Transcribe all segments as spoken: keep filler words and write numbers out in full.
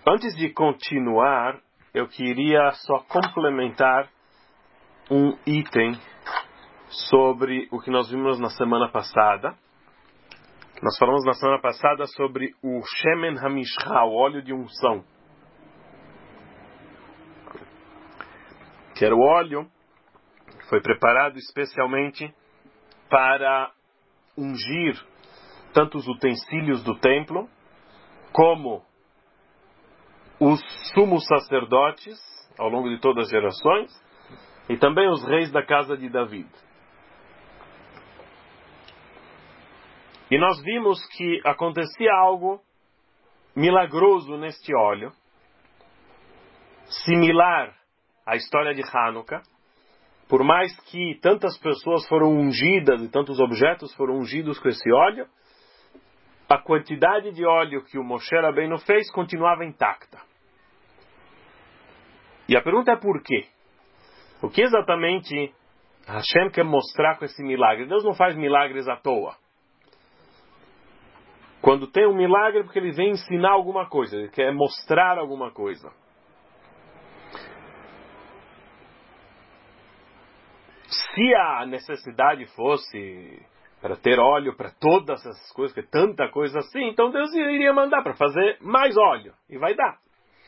Antes de continuar, eu queria só complementar um item sobre o que nós vimos na semana passada. Nós falamos na semana passada sobre o Shemen HaMishcha, o óleo de unção. Que era o óleo que foi preparado especialmente para ungir tanto os utensílios do templo, como os sumos sacerdotes, ao longo de todas as gerações, e também os reis da casa de David. E nós vimos que acontecia algo milagroso neste óleo, similar à história de Hanukkah. Por mais que tantas pessoas foram ungidas e tantos objetos foram ungidos com esse óleo, a quantidade de óleo que o Moshe Rabbeinu fez continuava intacta. E a pergunta é por quê? O que exatamente Hashem quer mostrar com esse milagre? Deus não faz milagres à toa. Quando tem um milagre é porque ele vem ensinar alguma coisa, ele quer mostrar alguma coisa. Se a necessidade fosse para ter óleo para todas essas coisas, que tanta coisa assim, então Deus iria mandar para fazer mais óleo, e vai dar.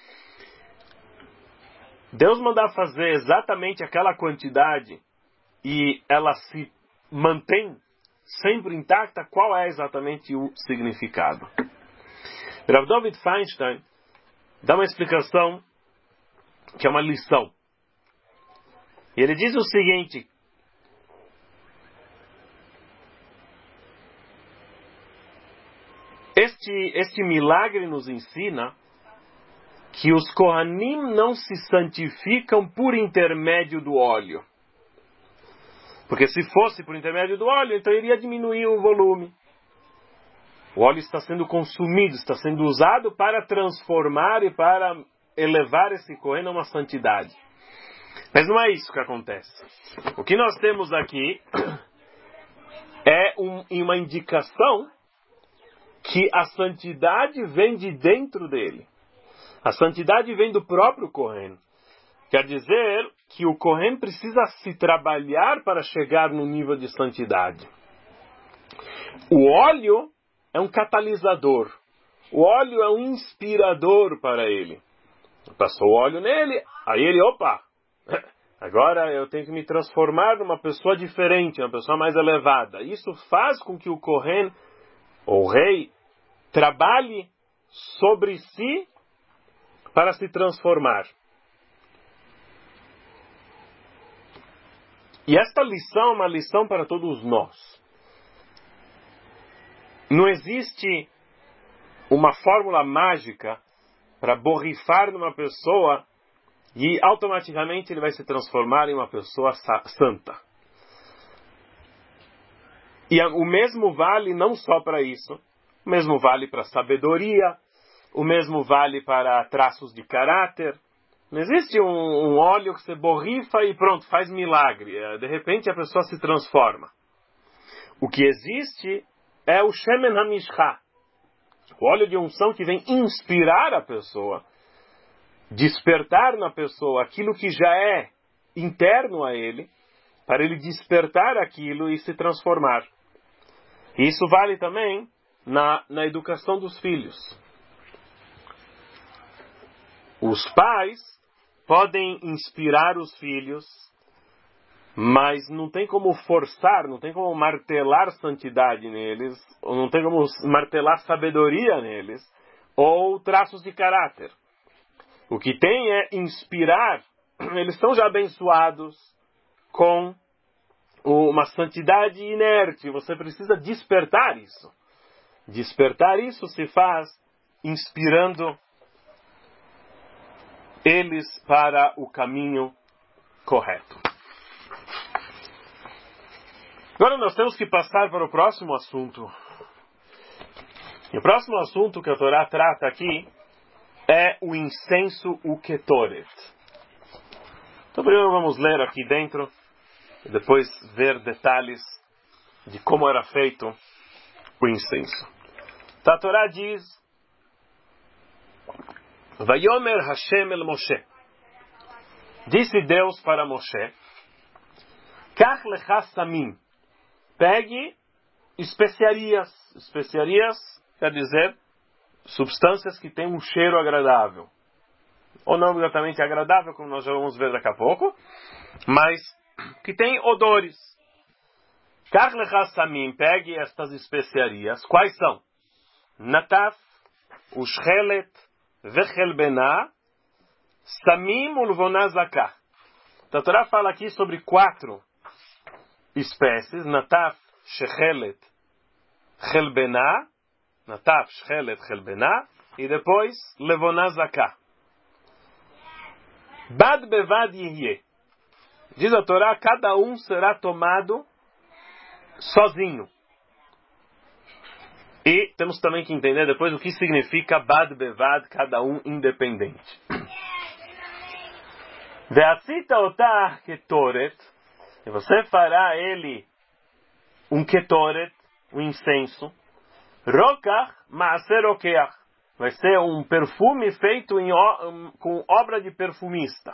Deus mandar fazer exatamente aquela quantidade e ela se mantém sempre intacta, qual é exatamente o significado? Rav David Feinstein dá uma explicação que é uma lição. E ele diz o seguinte: este, este milagre nos ensina que os Kohanim não se santificam por intermédio do óleo. Porque se fosse por intermédio do óleo, então iria diminuir o volume. O óleo está sendo consumido, está sendo usado para transformar e para elevar esse Kohen a uma santidade. Mas não é isso que acontece. O que nós temos aqui é um, uma indicação que a santidade vem de dentro dele. A santidade vem do próprio Kohen. Quer dizer que o Kohen precisa se trabalhar para chegar no nível de santidade. O óleo é um catalisador. O óleo é um inspirador para ele. Passou o óleo nele, aí ele, opa, agora eu tenho que me transformar numa pessoa diferente, uma pessoa mais elevada. Isso faz com que o Kohen, ou rei, trabalhe sobre si para se transformar. E esta lição é uma lição para todos nós. Não existe uma fórmula mágica para borrifar numa pessoa e automaticamente ele vai se transformar em uma pessoa santa. E o mesmo vale não só para isso, o mesmo vale para sabedoria, o mesmo vale para traços de caráter. Não existe um, um óleo que você borrifa e pronto, faz milagre. De repente a pessoa se transforma. O que existe é o Shemen HaMishcha, o óleo de unção que vem inspirar a pessoa, despertar na pessoa aquilo que já é interno a ele, para ele despertar aquilo e se transformar. E isso vale também na, na educação dos filhos. Os pais podem inspirar os filhos, mas não tem como forçar, não tem como martelar santidade neles, ou não tem como martelar sabedoria neles, ou traços de caráter. O que tem é inspirar, eles estão já abençoados com uma santidade inerte, você precisa despertar isso. Despertar isso se faz inspirando eles para o caminho correto. Agora nós temos que passar para o próximo assunto. E o próximo assunto que a Torá trata aqui é o incenso, o Ketoret. Então primeiro vamos ler aqui dentro e depois ver detalhes de como era feito o incenso. Então a Torá diz Vayomer Hashem el Moshe. Disse Deus para Moshe: Kach lecha samim. Pegue especiarias. Especiarias quer dizer substâncias que têm um cheiro agradável. Ou não exatamente agradável, como nós já vamos ver daqui a pouco, mas que tem odores. Kach lecha samim. Pegue estas especiarias. Quais são? Nataf, ushchelet, vechelbená, samim ulvoná zaká. A Torá fala aqui sobre quatro espécies: Nataf, shechelet, chelbená, Nataf, shechelet, chelbená, e depois levoná zaká. Bad bevad yihye. Diz a Torá, cada um será tomado sozinho. E temos também que entender depois o que significa bad bevad, cada um independente. Ve'asita otah ketoret, e você fará ele um ketoret, um incenso. Rokach ma'aser rokeach, vai ser um perfume feito em, com obra de perfumista.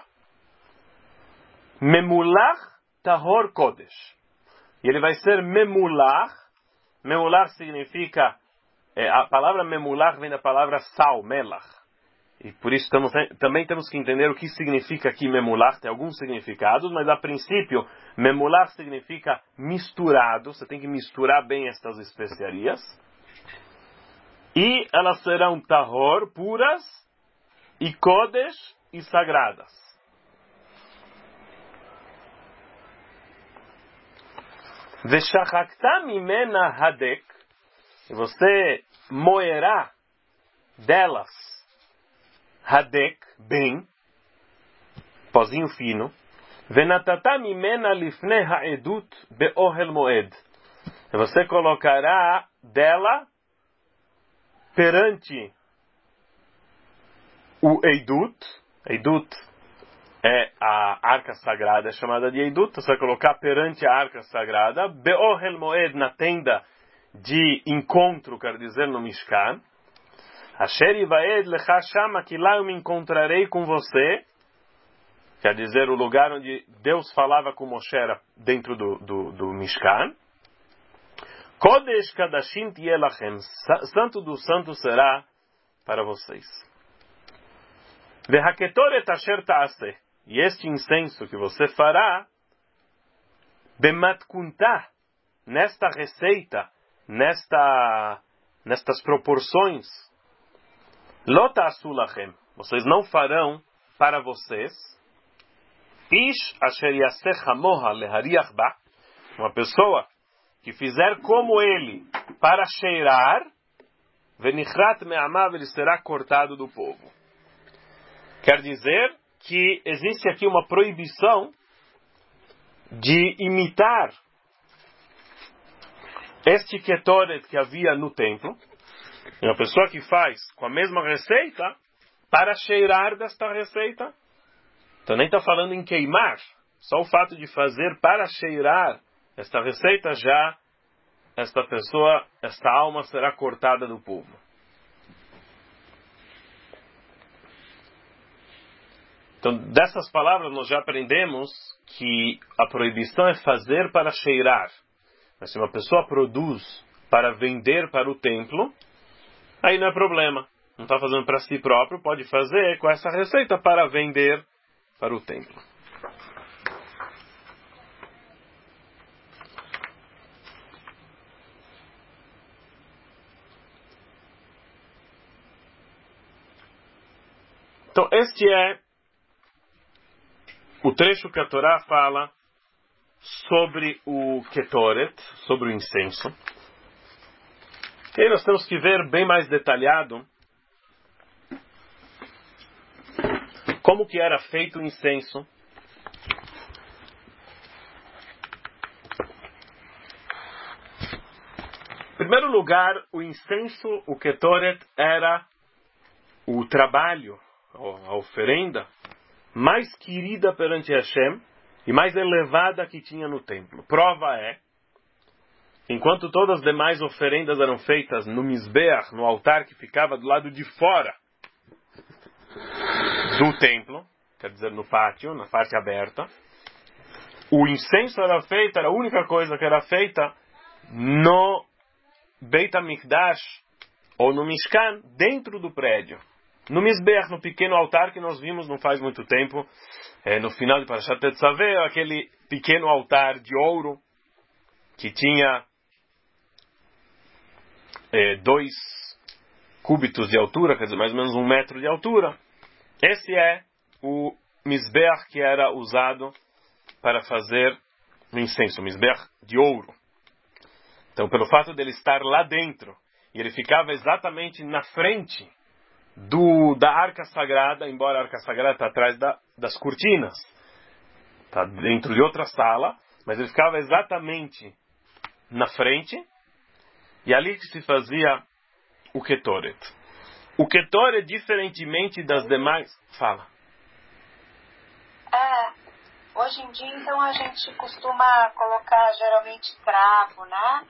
Memulach tahor kodesh, e ele vai ser memulach. Memulach significa, é, a palavra memulach vem da palavra sal, melach. E por isso estamos, também temos que entender o que significa aqui memulach. Tem alguns significados, mas a princípio, memulach significa misturado. Você tem que misturar bem estas especiarias. E elas serão tahor, puras, e kodesh, e sagradas. Veshachakta mimena hadek, e você moerá delas hadek, bem, pozinho fino. Venatata mimena lifnei ha'edut be'ohel moed, e você colocará dela perante o Eidut. Eidut é a arca sagrada, é chamada de Eidut. Você vai colocar perante a arca sagrada, Be'ohel Moed, na tenda de encontro, quer dizer, no Mishkan. Asher Ivaed Lecha Shama, que lá eu me encontrarei com você. Quer dizer, o lugar onde Deus falava com Moshe era dentro do, do, do Mishkan. Kodesh Kadashim Tielachem, santo do santo será para vocês. Vehaketoret Asher Taaseh, e este incenso que você fará, Bematkuntah, nesta receita, nesta, nestas proporções, Lota Asulachem, vocês não farão para vocês, Ish Asher Yaseh Hamoha Lehariach Ba, uma pessoa que fizer como ele para cheirar, Venichrat Me'amav, ele será cortado do povo. Quer dizer que existe aqui uma proibição de imitar este ketoret que havia no templo. É uma pessoa que faz com a mesma receita para cheirar desta receita. Então nem está falando em queimar. Só o fato de fazer para cheirar esta receita, já esta pessoa, esta alma será cortada do povo. Então, dessas palavras nós já aprendemos que a proibição é fazer para cheirar. Mas se uma pessoa produz para vender para o templo, aí não é problema. Não está fazendo para si próprio, pode fazer com essa receita para vender para o templo. Então, este é o trecho que a Torá fala sobre o Ketoret, sobre o incenso. E aí nós temos que ver bem mais detalhado como que era feito o incenso. Em primeiro lugar, o incenso, o Ketoret, era o trabalho, a oferenda mais querida perante Hashem e mais elevada que tinha no templo. Prova é, enquanto todas as demais oferendas eram feitas no Mizbeach, no altar que ficava do lado de fora do templo, quer dizer, no pátio, na parte aberta. O incenso era feito, era a única coisa que era feita no Beit HaMikdash, ou no Mishkan, dentro do prédio. No Mizbeach, no pequeno altar que nós vimos não faz muito tempo, é, no final de Parashat Tetzaveh, aquele pequeno altar de ouro, que tinha é, dois cúbitos de altura, quer dizer, mais ou menos um metro de altura. Esse é o Mizbeach que era usado para fazer o incenso, o Mizbeach de ouro. Então, pelo fato dele estar lá dentro, e ele ficava exatamente na frente do, da arca sagrada, embora a arca sagrada está atrás da, das cortinas, está dentro de outra sala, mas ele ficava exatamente na frente, e ali que se fazia o Ketoret. O Ketoret, diferentemente das demais... Fala. É, hoje em dia, então, a gente costuma colocar, geralmente, cravo, né?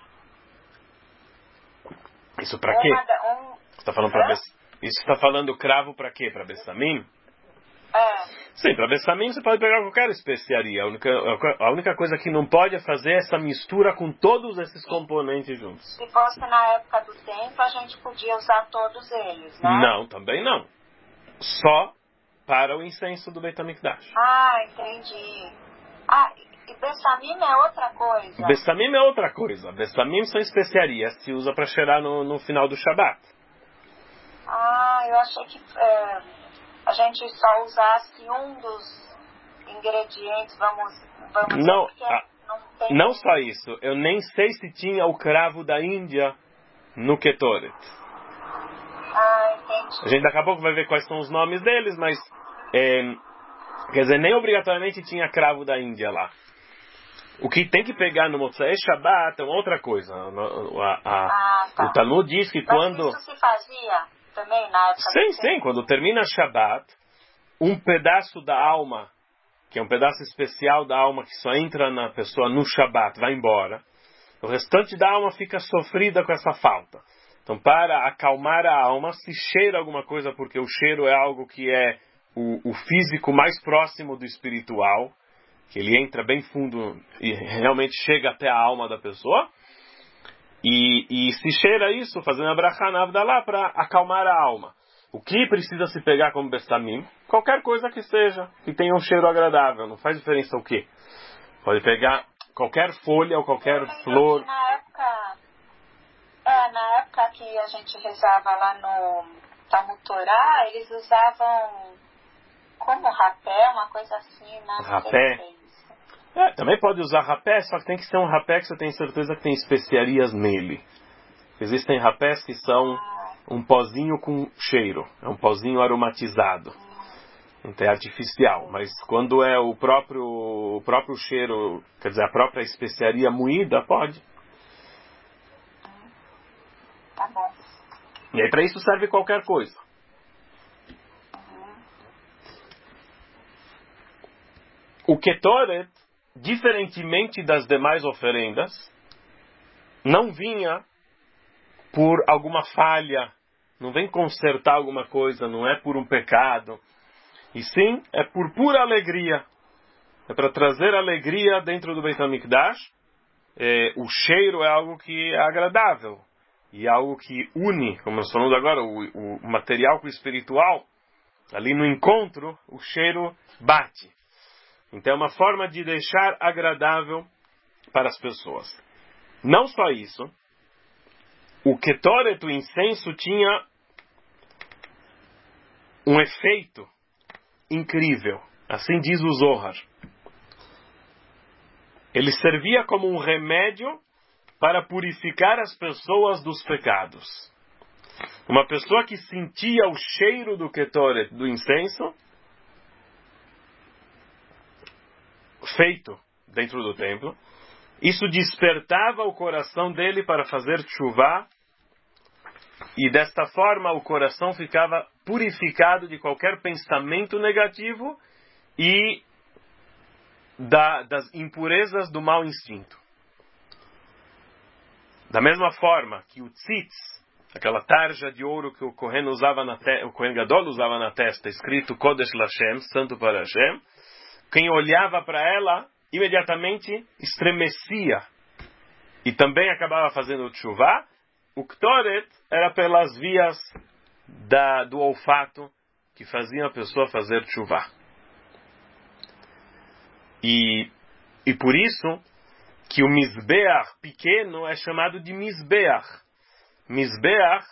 Isso para quê? Um... Você está falando para... Isso está falando cravo para quê? Para Bessamim? É. Sim, para Bessamim você pode pegar qualquer especiaria. A única, a única coisa que não pode é fazer essa mistura com todos esses componentes juntos. Se fosse na época do templo, a gente podia usar todos eles, né? Não, também não. Só para o incenso do Beit HaMikdash. Ah, entendi. Ah, e Bessamim é outra coisa? Bessamim é outra coisa. Bessamim são especiarias, se usa para cheirar no, no final do Shabat. Ah, eu achei que é, a gente só usasse um dos ingredientes, vamos, vamos não, dizer, a, não tem... Não só isso, eu nem sei se tinha o cravo da Índia no Ketoret. Ah, entendi. A gente daqui a pouco vai ver quais são os nomes deles, mas é, quer dizer, nem obrigatoriamente tinha cravo da Índia lá. O que tem que pegar no Motzei Shabbat é outra coisa. A, a, ah, tá. O Talmud diz que mas quando... isso se fazia também na época Sim, do sim, tempo? quando termina Shabbat, um pedaço da alma, que é um pedaço especial da alma que só entra na pessoa no Shabbat, vai embora. O restante da alma fica sofrida com essa falta. Então, para acalmar a alma, se cheira alguma coisa, porque o cheiro é algo que é o, o físico mais próximo do espiritual, que ele entra bem fundo e realmente chega até a alma da pessoa. E, e se cheira isso, fazendo a brachá na Avdalá para acalmar a alma. O que precisa se pegar como bestamim? Qualquer coisa que seja, que tenha um cheiro agradável. Não faz diferença o quê? Pode pegar qualquer folha ou qualquer flor. Na época, é, na época que a gente rezava lá no Talmud Torá, eles usavam como rapé, uma coisa assim, né? Rapé? É, também pode usar rapé, só que tem que ser um rapé que você tem certeza que tem especiarias nele. Existem rapés que são um pozinho com cheiro, é um pozinho aromatizado. Então é artificial, mas quando é o próprio, o próprio cheiro, quer dizer, a própria especiaria moída, pode. Tá bom. E aí para isso serve qualquer coisa. O Ketoret, diferentemente das demais oferendas, não vinha por alguma falha, não vem consertar alguma coisa, não é por um pecado, e sim é por pura alegria. É para trazer alegria dentro do Beit HaMikdash. É, o cheiro é algo que é agradável, e algo que une, como nós falamos agora, o, o material com o espiritual. Ali no encontro, o cheiro bate. Então é uma forma de deixar agradável para as pessoas. Não só isso, o Ketoret, o incenso, tinha um efeito incrível. Assim diz o Zohar. Ele servia como um remédio para purificar as pessoas dos pecados. Uma pessoa que sentia o cheiro do Ketoret, do incenso, feito dentro do templo, isso despertava o coração dele para fazer chuvá, e desta forma o coração ficava purificado de qualquer pensamento negativo e da, das impurezas do mau instinto. Da mesma forma que o tzitz, aquela tarja de ouro que o Kohen usava na te- o Kohen Gadol usava na testa, escrito Kodesh Lashem, santo para Hashem. Quem olhava para ela, imediatamente estremecia e também acabava fazendo tchuvá. O Ktoret era pelas vias da, do olfato que faziam a pessoa fazer tchuvá. E, e por isso que o Mizbeach pequeno é chamado de Mizbeach. Mizbeach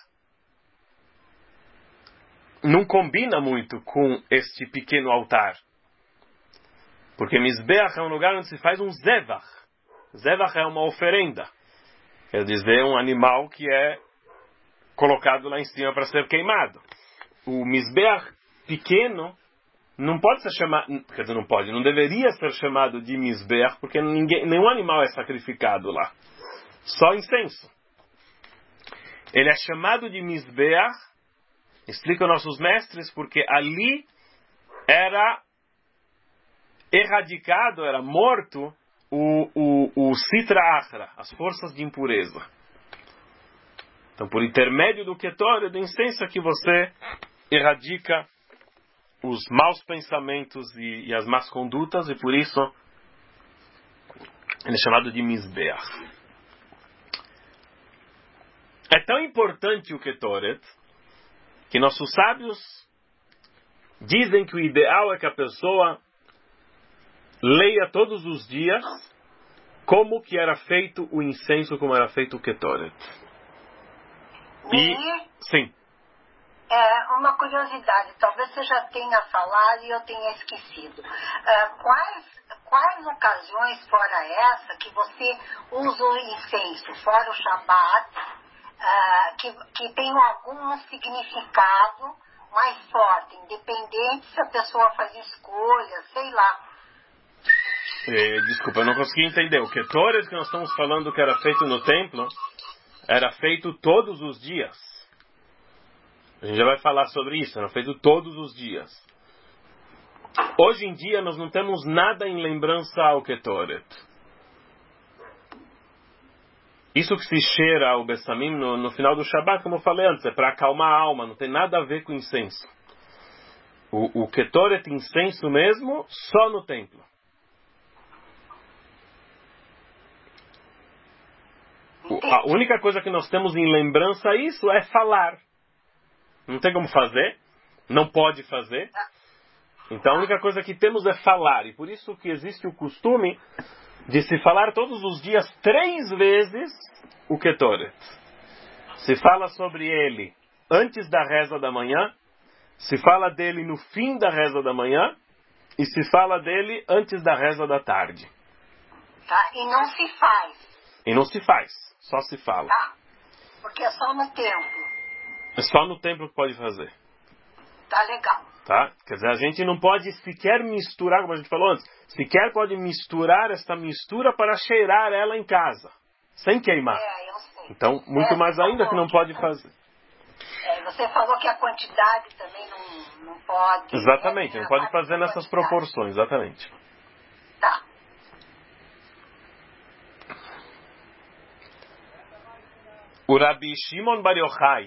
não combina muito com este pequeno altar. Porque Mizbeach é um lugar onde se faz um Zevach. Zevach é uma oferenda. Quer dizer, um animal que é colocado lá em cima para ser queimado. O Mizbeach pequeno não pode ser chamado, quer dizer, não pode, não deveria ser chamado de Mizbeach, porque ninguém, nenhum animal é sacrificado lá. Só incenso. Ele é chamado de Mizbeach, explicam nossos mestres, porque ali era erradicado, era morto o, o, o Sitra Achra, as forças de impureza. Então, por intermédio do Ketor, do incenso, é que você erradica os maus pensamentos e, e as más condutas, e por isso ele é chamado de Mizbeach. É tão importante o Ketoret que nossos sábios dizem que o ideal é que a pessoa leia todos os dias como que era feito o incenso, como era feito o Ketoret. E, sim. É uma curiosidade, talvez você já tenha falado e eu tenha esquecido. Uh, quais, quais ocasiões, fora essa, que você usa o incenso, fora o Shabat, uh, que, que tem algum significado mais forte, independente se a pessoa faz escolha, sei lá. Eh, desculpa, eu não consegui entender. O Ketoret que nós estamos falando que era feito no templo, era feito todos os dias. A gente já vai falar sobre isso, era feito todos os dias. Hoje em dia nós não temos nada em lembrança ao Ketoret. Isso que se cheira ao Bessamim no, no final do Shabat, como eu falei antes, é para acalmar a alma, não tem nada a ver com incenso. O, o Ketoret incenso mesmo, só no templo. A única coisa que nós temos em lembrança a isso é falar. Não tem como fazer, não pode fazer. Então a única coisa que temos é falar. E por isso que existe o costume de se falar todos os dias três vezes o Ketoret. Se fala sobre ele antes da reza da manhã, se fala dele no fim da reza da manhã e se fala dele antes da reza da tarde. Tá? E não se faz. E não se faz, só se fala. Tá. Porque é só no templo. É só no templo que pode fazer. Tá legal. Tá? Quer dizer, a gente não pode sequer misturar, como a gente falou antes, sequer pode misturar esta mistura para cheirar ela em casa, sem queimar. É, eu sei. Então, muito é, mais ainda que não pode fazer. É, você falou que a quantidade também não, não pode... Exatamente, é, não pode fazer nessas proporções, exatamente. Tá. O Rabi Shimon Bar Yochai,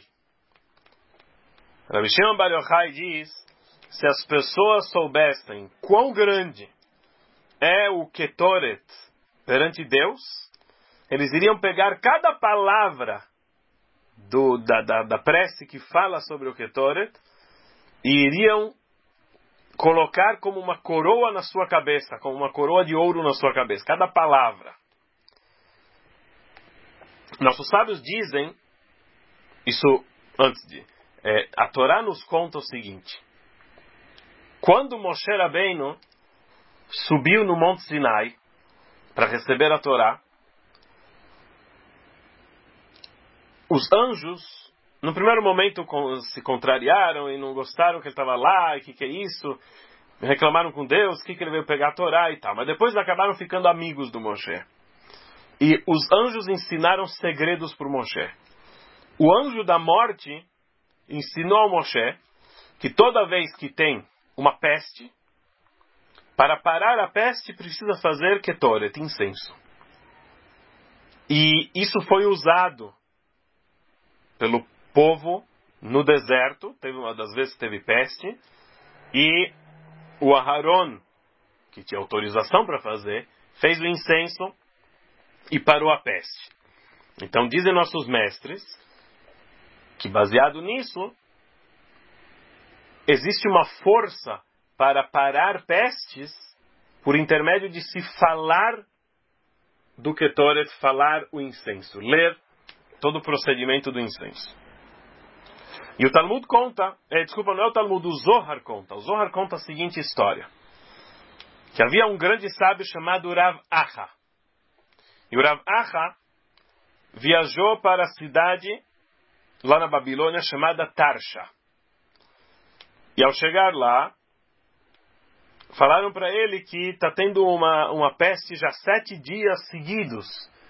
Rabi Shimon Bar Yochai diz, se as pessoas soubessem quão grande é o Ketoret perante Deus, eles iriam pegar cada palavra do, da, da, da prece que fala sobre o Ketoret e iriam colocar como uma coroa na sua cabeça, como uma coroa de ouro na sua cabeça, cada palavra. Nossos sábios dizem, isso antes de, é, a Torá nos conta o seguinte: quando Moshe Rabbeinu subiu no Monte Sinai para receber a Torá, os anjos, no primeiro momento, se contrariaram e não gostaram que ele estava lá, e o que, que é isso, reclamaram com Deus, o que, que ele veio pegar a Torá e tal, mas depois acabaram ficando amigos do Moshe. E os anjos ensinaram segredos para o Moshe. O anjo da morte ensinou ao Moshe que toda vez que tem uma peste, para parar a peste precisa fazer Ketoret, incenso. E isso foi usado pelo povo no deserto, teve uma das vezes que teve peste, e o Aharon, que tinha autorização para fazer, fez o incenso e parou a peste. Então dizem nossos mestres que, baseado nisso, existe uma força para parar pestes por intermédio de se falar do Ketoret, falar o incenso, ler todo o procedimento do incenso. E o Talmud conta, é, desculpa, não é o Talmud, o Zohar conta. O Zohar conta a seguinte história: que havia um grande sábio chamado Rav Acha. E o Rav Acha viajou para a cidade lá na Babilônia chamada Tarsha. E ao chegar lá, falaram para ele que está tendo uma, uma peste já sete dias seguidos.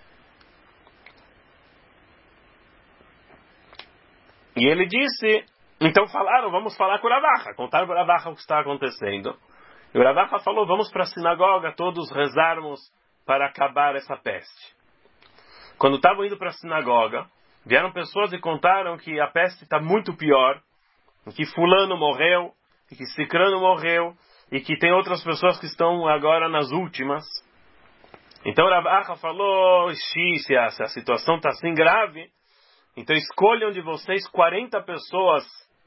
E ele disse, então falaram, vamos falar com o Rav Acha. Contaram para o Rav Acha o que está acontecendo. E o Rav Acha falou, vamos para a sinagoga, todos rezarmos para acabar essa peste. Quando estavam indo para a sinagoga, vieram pessoas e contaram que a peste está muito pior, que fulano morreu, e que cicrano morreu, e que tem outras pessoas que estão agora nas últimas. Então Rav Acha falou, se a, se a situação está assim grave, então escolham de vocês quarenta pessoas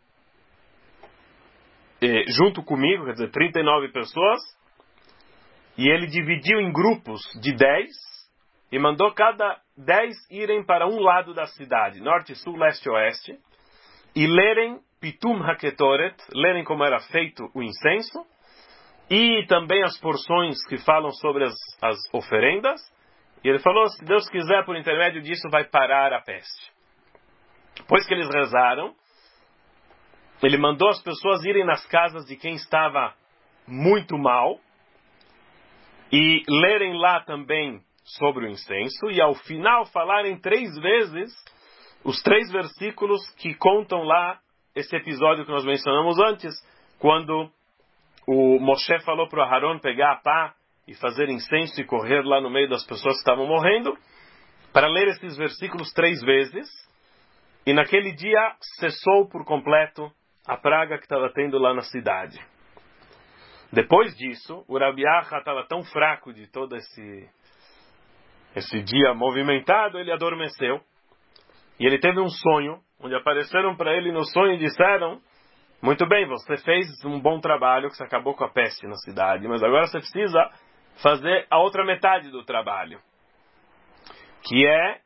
eh, junto comigo, quer dizer, trinta e nove pessoas, e ele dividiu em grupos de dez, e mandou cada dez irem para um lado da cidade, norte, sul, leste e oeste, e lerem Pitum HaKetoret, lerem como era feito o incenso, e também as porções que falam sobre as, as oferendas. E ele falou, se Deus quiser, por intermédio disso vai parar a peste. Depois que eles rezaram, ele mandou as pessoas irem nas casas de quem estava muito mal, e lerem lá também sobre o incenso, e ao final falarem três vezes os três versículos que contam lá esse episódio que nós mencionamos antes, quando o Moshe falou para o Aharon pegar a pá e fazer incenso e correr lá no meio das pessoas que estavam morrendo, para ler esses versículos três vezes, e naquele dia cessou por completo a praga que estava tendo lá na cidade. Depois disso, o Rabi Acha estava tão fraco de todo esse, esse dia movimentado, ele adormeceu. E ele teve um sonho, onde apareceram para ele no sonho e disseram, muito bem, você fez um bom trabalho, que você acabou com a peste na cidade, mas agora você precisa fazer a outra metade do trabalho, que é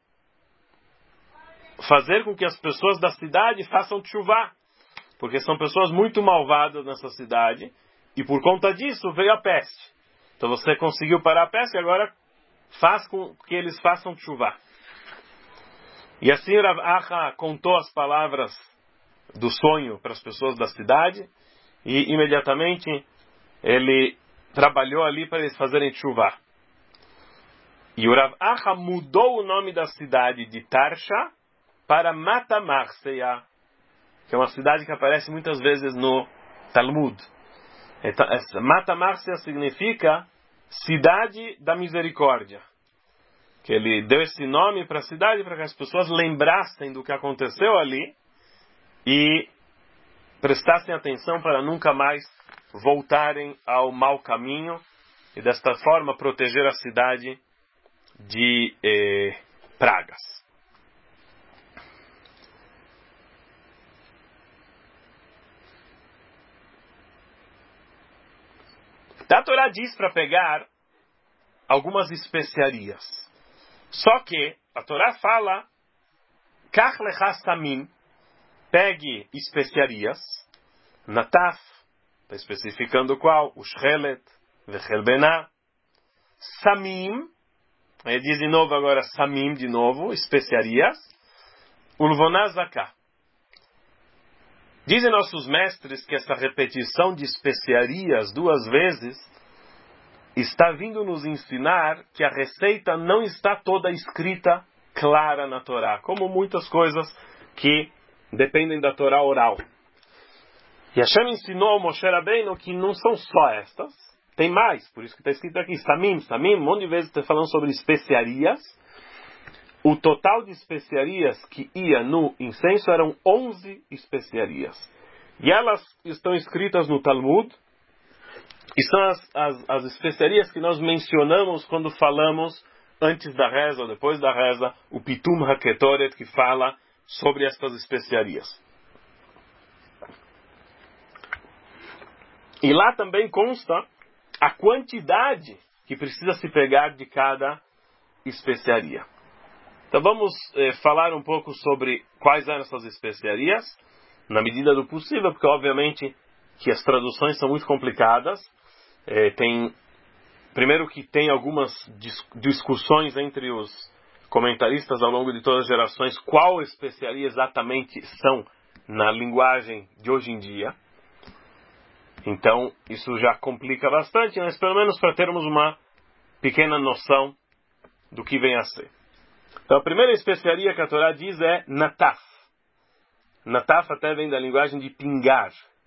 fazer com que as pessoas da cidade façam tchuvá, porque são pessoas muito malvadas nessa cidade, e por conta disso veio a peste. Então você conseguiu parar a peste, agora faz com que eles façam tchuvá. E assim Rav Acha contou as palavras do sonho para as pessoas da cidade, e imediatamente ele trabalhou ali para eles fazerem tchuvá. E o Rav Acha mudou o nome da cidade de Tarsha para Matamarseia, que é uma cidade que aparece muitas vezes no Talmud. Matamarseia significa cidade da misericórdia. Que ele deu esse nome para a cidade para que as pessoas lembrassem do que aconteceu ali e prestassem atenção para nunca mais voltarem ao mau caminho e desta forma proteger a cidade de eh, pragas. A Torá diz para pegar algumas especiarias. Só que a Torá fala, Kach lecha samim, pegue especiarias, nataf, está especificando qual, o shchelet, vechelbená, samim, aí diz de novo agora samim, de novo, especiarias, ulvoná zaká. Dizem nossos mestres que essa repetição de especiarias duas vezes está vindo nos ensinar que a receita não está toda escrita clara na Torá, como muitas coisas que dependem da Torá oral. E Hashem ensinou ao Moshe Rabbeinu que não são só estas, tem mais, por isso que está escrito aqui, samim, samim, um monte de vezes está falando sobre especiarias, o total de especiarias que ia no incenso eram onze especiarias. E elas estão escritas no Talmud, e são as, as, as especiarias que nós mencionamos quando falamos antes da reza ou depois da reza, o Pitum HaKetoret, que fala sobre estas especiarias. E lá também consta a quantidade que precisa se pegar de cada especiaria. Então vamos eh, falar um pouco sobre quais eram essas especiarias, na medida do possível, porque obviamente que as traduções são muito complicadas. Eh, tem, primeiro que tem algumas dis- discussões entre os comentaristas ao longo de todas as gerações, qual especiaria exatamente são na linguagem de hoje em dia. Então, isso já complica bastante, mas pelo menos para termos uma pequena noção do que vem a ser. Então, a primeira especiaria que a Torá diz é nataf. Nataf até vem da linguagem de pingar.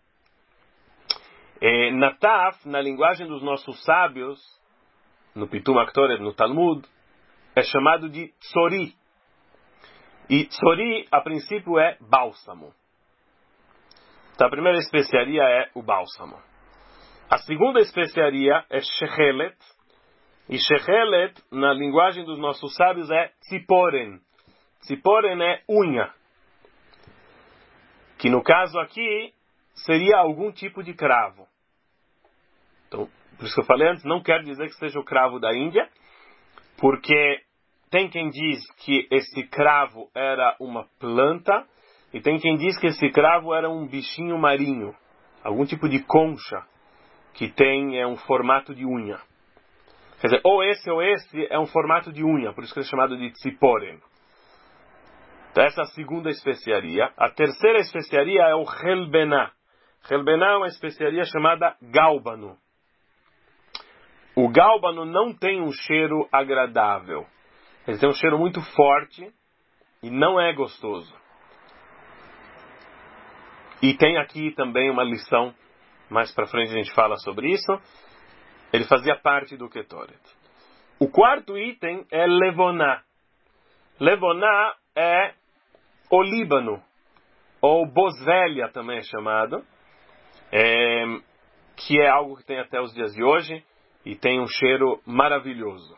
É, nataf, na linguagem dos nossos sábios, no Pitum HaKetoret, no Talmud, é chamado de tsori. E tsori, a princípio, é bálsamo. Então, a primeira especiaria é o bálsamo. A segunda especiaria é shechelet. E shechelet, na linguagem dos nossos sábios, é tziporen. Tziporen é unha. Que no caso aqui, seria algum tipo de cravo. Então, por isso que eu falei antes, não quer dizer que seja o cravo da Índia, porque tem quem diz que esse cravo era uma planta, e tem quem diz que esse cravo era um bichinho marinho, algum tipo de concha, que tem é, um formato de unha. Quer dizer, ou esse ou esse é um formato de unha, por isso que é chamado de tziporen. Então, essa é a segunda especiaria. A terceira especiaria é o helbená. Helbená é uma especiaria chamada gálbano. O gálbano não tem um cheiro agradável. Ele tem um cheiro muito forte e não é gostoso. E tem aqui também uma lição, mais para frente a gente fala sobre isso. Ele fazia parte do Ketoret. O quarto item é levoná. Levoná é olíbano, ou boswellia também é chamado, é, que é algo que tem até os dias de hoje e tem um cheiro maravilhoso.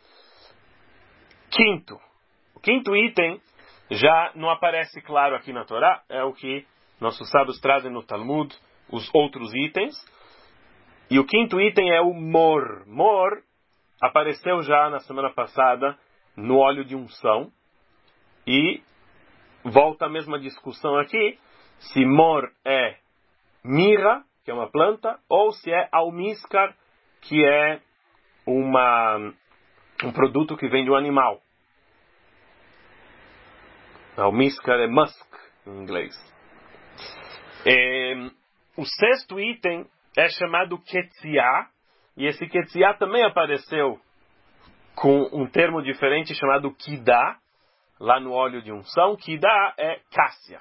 Quinto. O quinto item já não aparece claro aqui na Torá, é o que nossos sábios trazem no Talmud, os outros itens. E o quinto item é o mor. Mor apareceu já na semana passada no óleo de unção. E volta a mesma discussão aqui, se mor é mirra, que é uma planta, ou se é almíscar, que é uma, um produto que vem de um animal. Almíscar é musk, em inglês. É, o sexto item é chamado Ketziá, e esse Ketziá também apareceu com um termo diferente chamado Kidá, lá no óleo de unção. Kidá é cássia.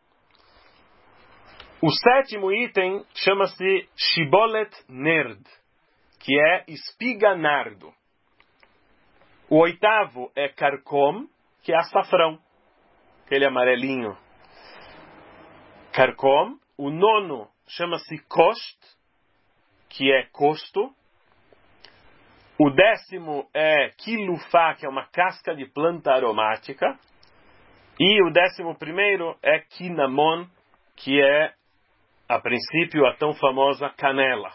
O sétimo item chama-se Shibolet Nerd, que é espiga nardo. O oitavo é Karkom, que é açafrão, aquele amarelinho. Karkom. O nono chama-se Kost, que é costo. O décimo é Kilufá, que é uma casca de planta aromática. E o décimo primeiro é Kinamon, que é, a princípio, a tão famosa canela.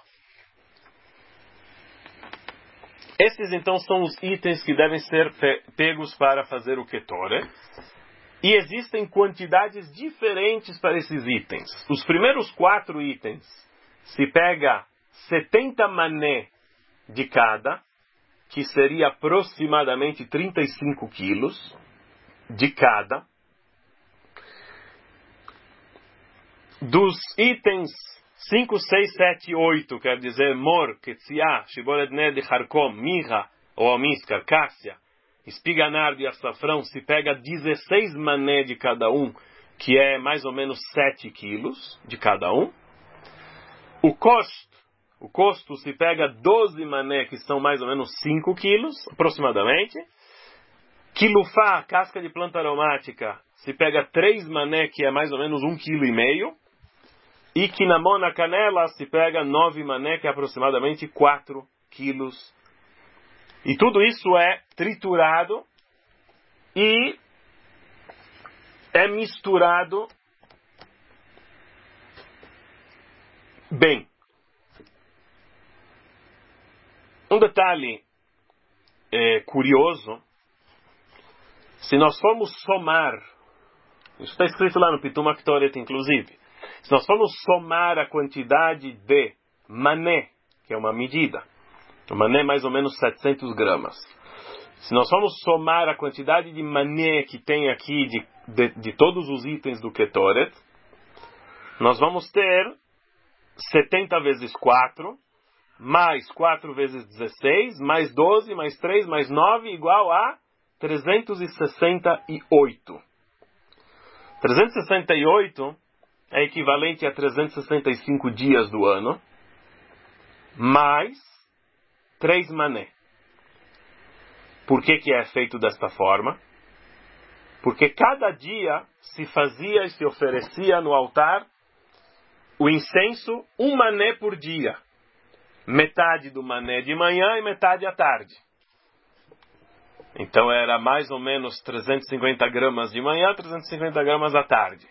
Esses, então, são os itens que devem ser pe- pegos para fazer o Ketoret. E existem quantidades diferentes para esses itens. Os primeiros quatro itens, se pega setenta mané de cada, que seria aproximadamente trinta e cinco quilos de cada. Dos itens cinco, seis, sete e oito, quer dizer, mor, ketziá, shibolet ned, harkom, mirra, ou almíscar, cássia, espiga nardo e açafrão, se pega dezesseis mané de cada um, que é mais ou menos sete quilos de cada um. O costo, o costo se pega doze mané, que são mais ou menos cinco quilos, aproximadamente. Quilufá, casca de planta aromática, se pega três mané, que é mais ou menos um quilo e meio. E quinamona canela, se pega nove mané, que é aproximadamente quatro quilos. E tudo isso é triturado e é misturado bem. Um detalhe é, curioso, se nós formos somar, isso está escrito lá no Pitum Aktoret, inclusive, se nós formos somar a quantidade de mané, que é uma medida, o mané é mais ou menos setecentos gramas, se nós formos somar a quantidade de mané que tem aqui de, de, de todos os itens do Ketoret, nós vamos ter setenta vezes quatro, mais quatro vezes dezesseis, mais doze, mais três, mais nove, igual a trezentos e sessenta e oito. trezentos e sessenta e oito é equivalente a trezentos e sessenta e cinco dias do ano, mais três mané. Por que que é feito desta forma? Porque cada dia se fazia e se oferecia no altar o incenso, um mané por dia. Metade do mané de manhã e metade à tarde. Então era mais ou menos trezentos e cinquenta gramas de manhã, trezentos e cinquenta gramas à tarde.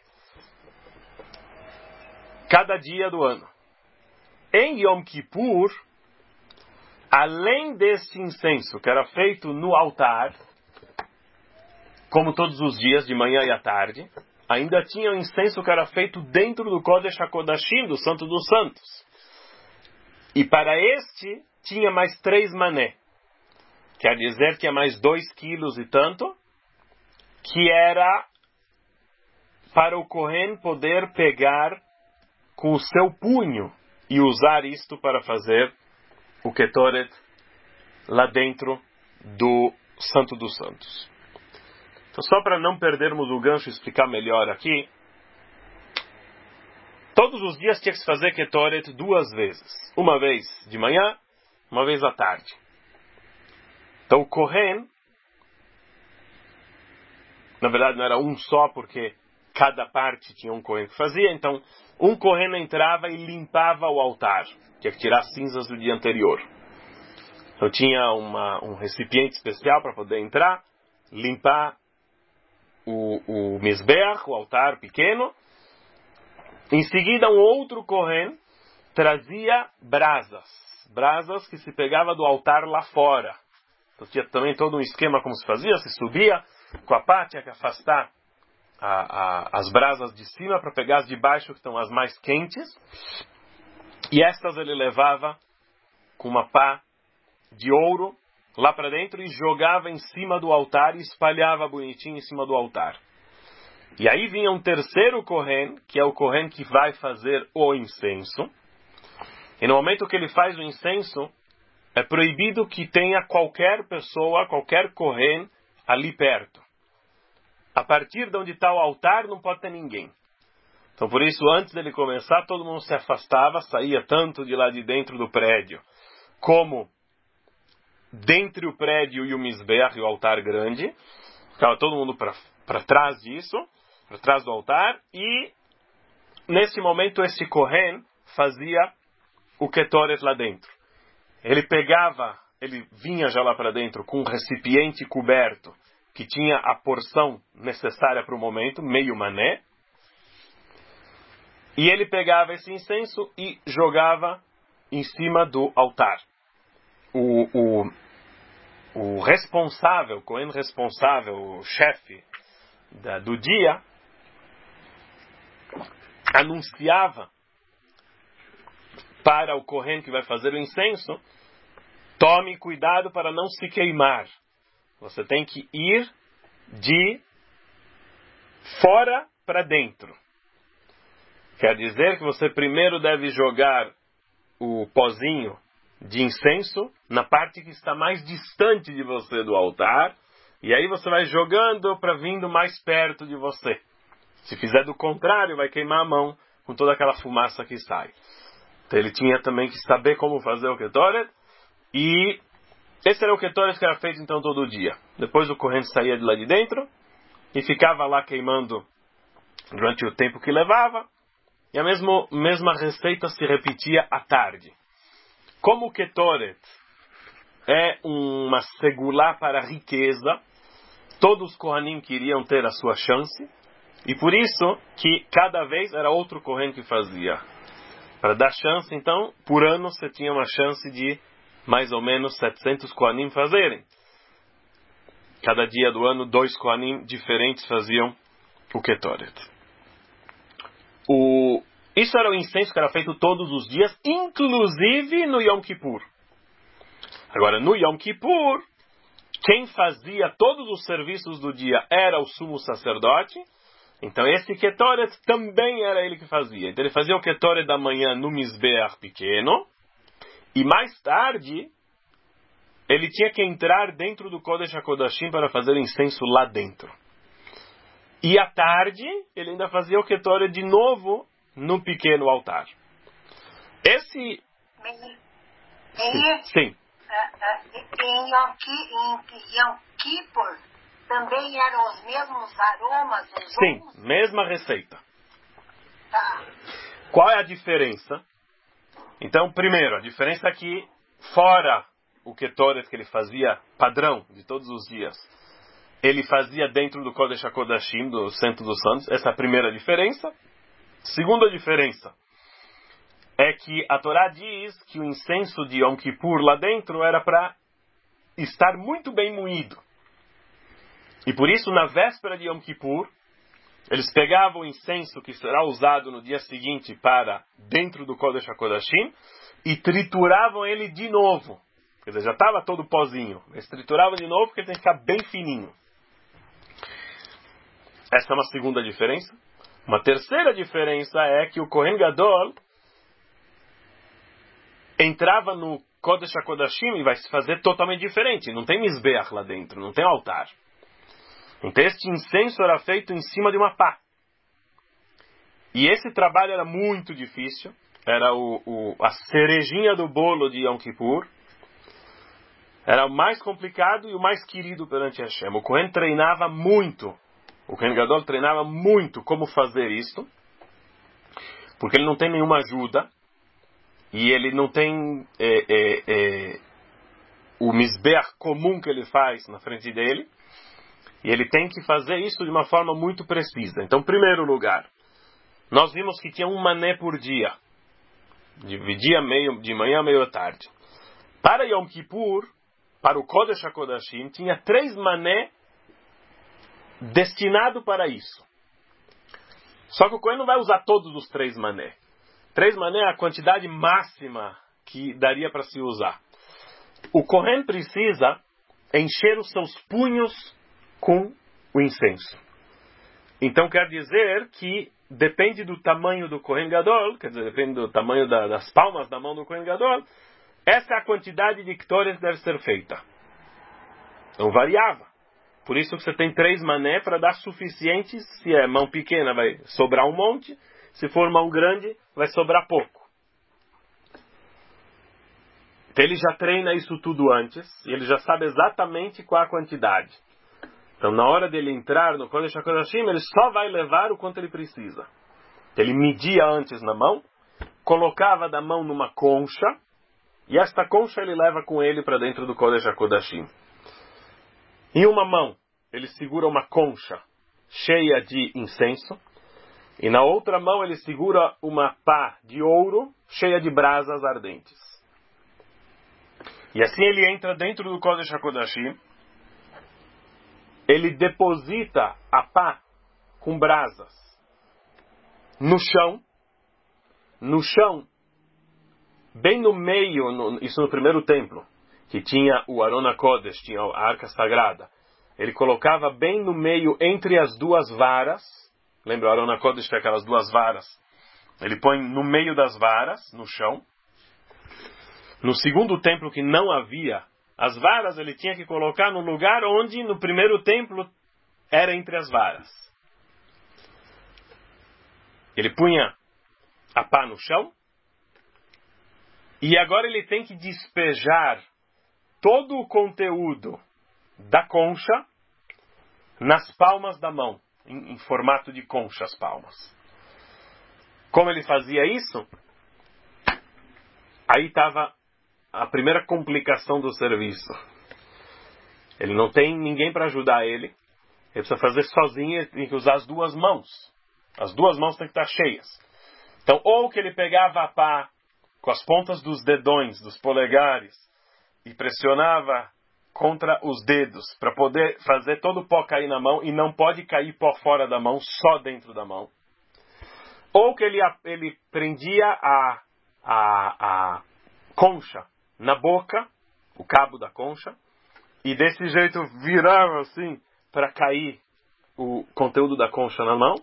Cada dia do ano. Em Yom Kippur, além desse incenso que era feito no altar, como todos os dias, de manhã e à tarde, ainda tinha um incenso que era feito dentro do Kodesh HaKodashim, do Santo dos Santos. E para este, tinha mais três mané. Quer dizer que é mais dois quilos e tanto, que era para o Kohen poder pegar com o seu punho e usar isto para fazer o Ketoret lá dentro do Santo dos Santos. Então, só para não perdermos o gancho e explicar melhor aqui, todos os dias tinha que se fazer Ketoret duas vezes. Uma vez de manhã, uma vez à tarde. Então o Kohen, na verdade não era um só, porque cada parte tinha um Kohen que fazia. Então um Kohen entrava e limpava o altar. Tinha que tirar cinzas do dia anterior. Então tinha uma, um recipiente especial para poder entrar, limpar o, o Mizbeach, o altar pequeno. Em seguida, um outro Kohen trazia brasas. Brasas que se pegava do altar lá fora. Então tinha também todo um esquema como se fazia. Se subia com a pá, tinha que afastar a, a, as brasas de cima para pegar as de baixo, que estão as mais quentes. E estas ele levava com uma pá de ouro lá para dentro e jogava em cima do altar e espalhava bonitinho em cima do altar. E aí vinha um terceiro Kohen, que é o Kohen que vai fazer o incenso. E no momento que ele faz o incenso, é proibido que tenha qualquer pessoa, qualquer Kohen ali perto. A partir de onde está o altar, não pode ter ninguém. Então por isso, antes dele começar, todo mundo se afastava, saía tanto de lá de dentro do prédio, como dentre o prédio e o Mizbeach, e o altar grande. Ficava todo mundo para trás disso, para trás do altar, e nesse momento esse Kohen fazia o Ketoret lá dentro. Ele pegava, ele vinha já lá para dentro com um recipiente coberto que tinha a porção necessária para o momento, meio mané, e ele pegava esse incenso e jogava em cima do altar. O, o, o responsável, o Kohen responsável, o chefe da, do dia, anunciava para o Kohen que vai fazer o incenso: tome cuidado para não se queimar. Você tem que ir de fora para dentro. Quer dizer que você primeiro deve jogar o pozinho de incenso na parte que está mais distante de você do altar, e aí você vai jogando para vindo mais perto de você. Se fizer do contrário, vai queimar a mão com toda aquela fumaça que sai. Então ele tinha também que saber como fazer o Ketoret, e Esse era o Ketoret que era feito então todo dia. Depois o Kohen saía de lá de dentro e ficava lá queimando durante o tempo que levava. E a mesmo, mesma receita se repetia à tarde. Como o Ketoret é uma segulá para a riqueza, todos os Kohanim queriam ter a sua chance, e por isso que cada vez era outro Kohen que fazia. Para dar chance, então, por ano você tinha uma chance de mais ou menos setecentos Kohanim fazerem. Cada dia do ano, dois Kohanim diferentes faziam o Ketoret. O... Isso era o incenso que era feito todos os dias, inclusive no Yom Kippur. Agora, no Yom Kippur, quem fazia todos os serviços do dia era o sumo sacerdote. Então esse Ketoret também era ele que fazia. Então ele fazia o Ketoret da manhã no Mizbeach pequeno. E mais tarde, ele tinha que entrar dentro do Kodesh HaKodashim para fazer o incenso lá dentro. E à tarde, ele ainda fazia o Ketoret de novo no pequeno altar. Esse... Sim. Sim. Em Yom Kippur também eram os mesmos aromas? Os Sim, ovos? mesma receita. Tá. Qual é a diferença? Então, primeiro, a diferença é que, fora o Ketoret que ele fazia padrão de todos os dias, ele fazia dentro do Kodesh HaKodashim, do Centro dos Santos. Essa é a primeira diferença. Segunda diferença é que a Torá diz que o incenso de Yom Kippur lá dentro era para estar muito bem moído. E por isso, na véspera de Yom Kippur, eles pegavam o incenso que será usado no dia seguinte para dentro do Kodesh HaKodashim e trituravam ele de novo. Quer dizer, já estava todo pozinho. Eles trituravam de novo porque ele tem que ficar bem fininho. Essa é uma segunda diferença. Uma terceira diferença é que o Kohen Gadol entrava no Kodesh HaKodashim e vai se fazer totalmente diferente. Não tem Mizbeach lá dentro, não tem altar. Então este incenso era feito em cima de uma pá. E esse trabalho era muito difícil. Era o, o, a cerejinha do bolo de Yom Kippur. Era o mais complicado e o mais querido perante Hashem. O Kohen treinava muito. O Kohen Gadol treinava muito como fazer isto. Porque ele não tem nenhuma ajuda. E ele não tem é, é, é, o Mizbeach comum que ele faz na frente dele. E ele tem que fazer isso de uma forma muito precisa. Então, em primeiro lugar, nós vimos que tinha um mané por dia. Dividia meio, de manhã, meio à tarde. Para Yom Kippur, para o Kodesh HaKodashim, tinha três mané destinado para isso. Só que o Kohen não vai usar todos os três mané. Três mané é a quantidade máxima que daria para se usar. O Kohen precisa encher os seus punhos com o incenso. Então quer dizer que depende do tamanho do Kohen Gadol, quer dizer, depende do tamanho da, das palmas da mão do Kohen Gadol, essa é a quantidade de Ketoret que deve ser feita. Então variava. Por isso que você tem três mané para dar suficiente. Se é mão pequena vai sobrar um monte, se for mão grande vai sobrar pouco. Então ele já treina isso tudo antes, e ele já sabe exatamente qual a quantidade. Então, na hora dele entrar no Kodesh HaKodashim, ele só vai levar o quanto ele precisa. Ele media antes na mão, colocava da mão numa concha, e esta concha ele leva com ele para dentro do Kodesh HaKodashim. Em uma mão, ele segura uma concha cheia de incenso, e na outra mão ele segura uma pá de ouro cheia de brasas ardentes. E assim ele entra dentro do Kodesh HaKodashim, ele deposita a pá com brasas no chão, no chão, bem no meio, no, isso no primeiro templo, que tinha o Aron HaKodesh, tinha a arca sagrada. Ele colocava bem no meio, entre as duas varas. Lembra, o Aron HaKodesh tem aquelas duas varas. Ele põe no meio das varas, no chão. No segundo templo, que não havia as varas, ele tinha que colocar no lugar onde no primeiro templo era entre as varas. Ele punha a pá no chão, e agora ele tem que despejar todo o conteúdo da concha nas palmas da mão, em, em formato de concha as palmas. Como ele fazia isso? Aí estava a primeira complicação do serviço. Ele não tem ninguém para ajudar ele. Ele precisa fazer sozinho, ele tem que usar as duas mãos. As duas mãos têm que estar cheias. Então, ou que ele pegava a pá com as pontas dos dedões, dos polegares, e pressionava contra os dedos, para poder fazer todo o pó cair na mão, e não pode cair pó fora da mão, só dentro da mão. Ou que ele, ele prendia a, a, a concha na boca, o cabo da concha, e desse jeito virava assim, para cair o conteúdo da concha na mão.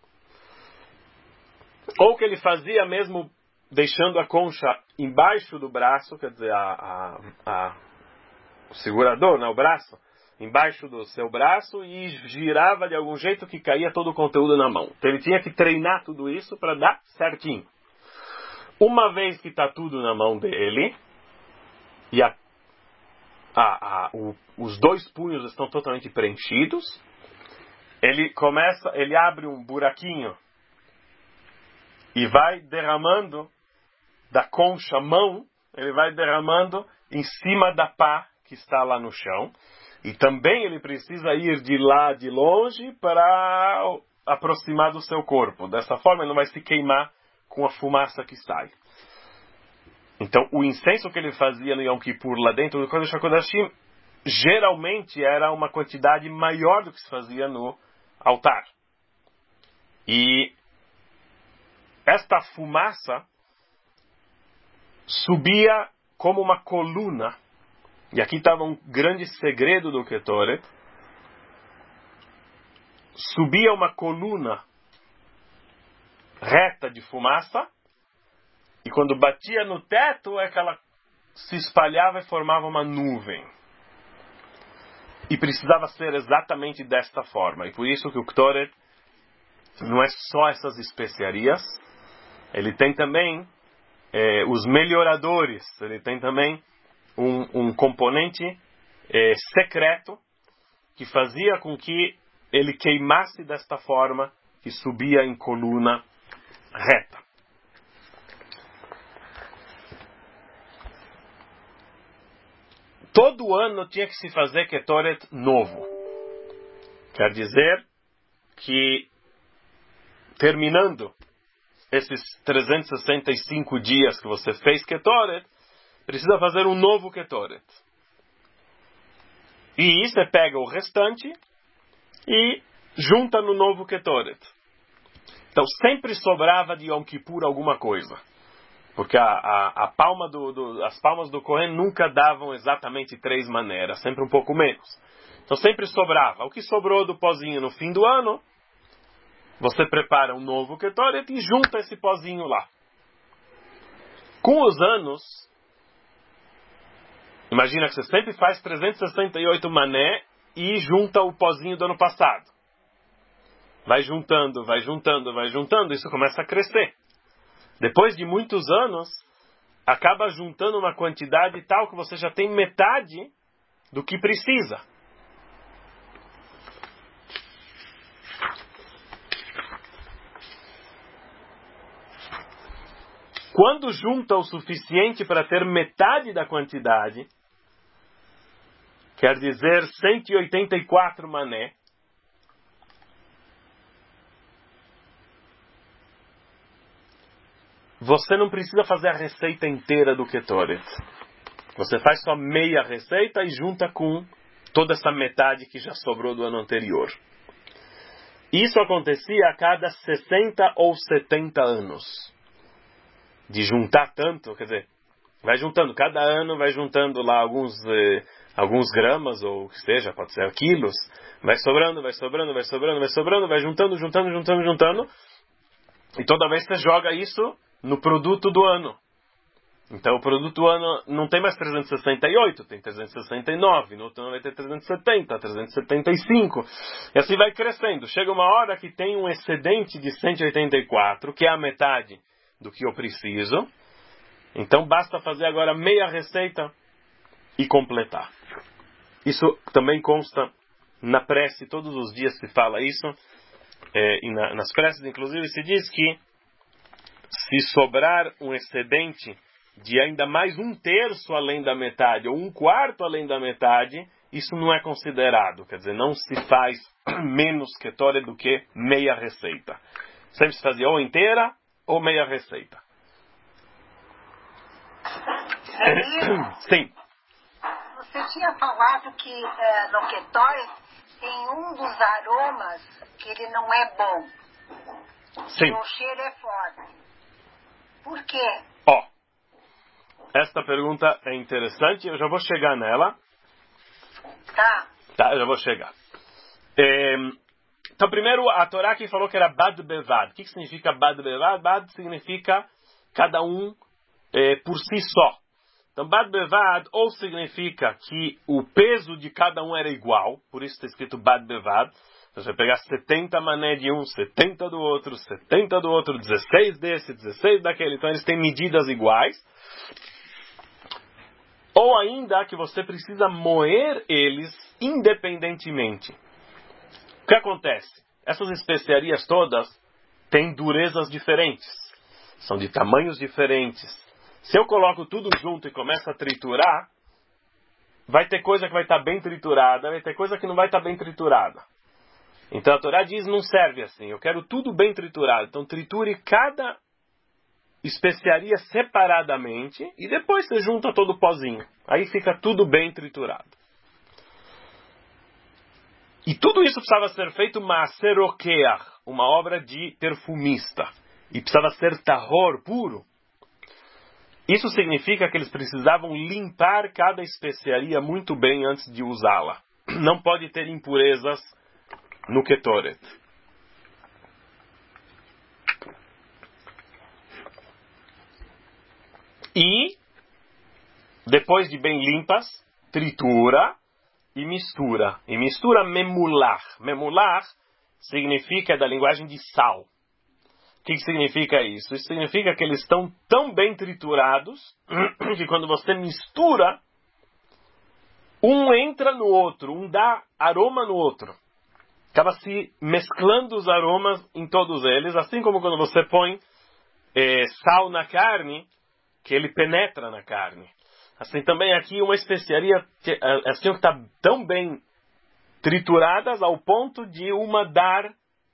Ou que ele fazia mesmo deixando a concha embaixo do braço, quer dizer, a, a, a, o segurador, né, o braço, embaixo do seu braço, e girava de algum jeito que caía todo o conteúdo na mão. Então ele tinha que treinar tudo isso para dar certinho. Uma vez que está tudo na mão dele, e a, a, a, o, os dois punhos estão totalmente preenchidos, ele começa, ele abre um buraquinho e vai derramando da concha mão, ele vai derramando em cima da pá que está lá no chão. E também ele precisa ir de lá de longe para aproximar do seu corpo. Dessa forma ele não vai se queimar com a fumaça que sai. Então o incenso que ele fazia no Yom Kippur lá dentro do Kodesh HaKodashim geralmente era uma quantidade maior do que se fazia no altar. E esta fumaça subia como uma coluna. E aqui estava um grande segredo do Ketoret. Subia uma coluna reta de fumaça. E quando batia no teto, é que ela se espalhava e formava uma nuvem. E precisava ser exatamente desta forma. E por isso que o Ketoret não é só essas especiarias. Ele tem também eh, os melhoradores. Ele tem também um, um componente eh, secreto que fazia com que ele queimasse desta forma, que subia em coluna reta. Todo ano tinha que se fazer Ketoret novo. Quer dizer que, terminando esses trezentos e sessenta e cinco dias que você fez Ketoret, precisa fazer um novo Ketoret. E você pega o restante e junta no novo Ketoret. Então sempre sobrava de Yom Kippur alguma coisa. Porque a, a, a palma do, do, as palmas do Kohen nunca davam exatamente três maneiras, sempre um pouco menos. Então sempre sobrava. O que sobrou do pozinho no fim do ano, você prepara um novo Ketoret e junta esse pozinho lá. Com os anos, imagina que você sempre faz trezentos e sessenta e oito mané e junta o pozinho do ano passado. Vai juntando, vai juntando, vai juntando, isso começa a crescer. Depois de muitos anos, acaba juntando uma quantidade tal que você já tem metade do que precisa. Quando junta o suficiente para ter metade da quantidade, quer dizer cento e oitenta e quatro mané, você não precisa fazer a receita inteira do Ketoret. Você faz só meia receita e junta com toda essa metade que já sobrou do ano anterior. Isso acontecia a cada sessenta ou setenta anos. De juntar tanto, quer dizer, vai juntando, cada ano vai juntando lá alguns, eh, alguns gramas, ou o que seja, pode ser quilos, vai sobrando, vai sobrando, vai sobrando, vai sobrando, vai juntando, juntando, juntando, juntando, e toda vez você joga isso no produto do ano. Então o produto do ano não tem mais trezentos e sessenta e oito, tem trezentos e sessenta e nove, no outro ano vai ter trezentos e setenta, trezentos e setenta e cinco, e assim vai crescendo. Chega uma hora que tem um excedente de cento e oitenta e quatro, que é a metade do que eu preciso. Então basta fazer agora meia receita e completar. Isso também consta na prece, todos os dias se fala isso, é, e na, nas preces inclusive se diz que se sobrar um excedente de ainda mais um terço além da metade, ou um quarto além da metade, isso não é considerado. Quer dizer, não se faz menos ketore do que meia receita. Sempre se fazia ou inteira ou meia receita. Sim. Você tinha falado que é, no ketore tem um dos aromas que ele não é bom. Sim. E o cheiro é forte. Por quê? Ó, esta pergunta é interessante, eu já vou chegar nela. Tá. Tá, eu já vou chegar. É, então, primeiro, a Torá que falou que era Bad Bevad. O que, que significa Bad Bevad? Bad significa cada um é, por si só. Então, Bad Bevad ou significa que o peso de cada um era igual, por isso está escrito Bad Bevad. Então, você vai pegar setenta mané de um, setenta do outro, setenta do outro, dezesseis desse, dezesseis daquele. Então, eles têm medidas iguais. Ou ainda que você precisa moer eles independentemente. O que acontece? Essas especiarias todas têm durezas diferentes. São de tamanhos diferentes. Se eu coloco tudo junto e começo a triturar, vai ter coisa que vai estar bem triturada, vai ter coisa que não vai estar bem triturada. Então a Torá diz, não serve assim. Eu quero tudo bem triturado. Então triture cada especiaria separadamente e depois você junta todo o pozinho. Aí fica tudo bem triturado. E tudo isso precisava ser feito maaserokeach, uma obra de perfumista. E precisava ser tahor, puro. Isso significa que eles precisavam limpar cada especiaria muito bem antes de usá-la. Não pode ter impurezas no ketoret. E, depois de bem limpas, tritura e mistura. E mistura memular. Memular significa da linguagem de sal. O que, que significa isso? Isso significa que eles estão tão bem triturados que quando você mistura, um entra no outro, um dá aroma no outro. Acaba se mesclando os aromas em todos eles, assim como quando você põe é, sal na carne, que ele penetra na carne. Assim também aqui uma especiaria que, assim, que está tão bem trituradas ao ponto de uma dar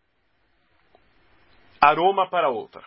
aroma para a outra.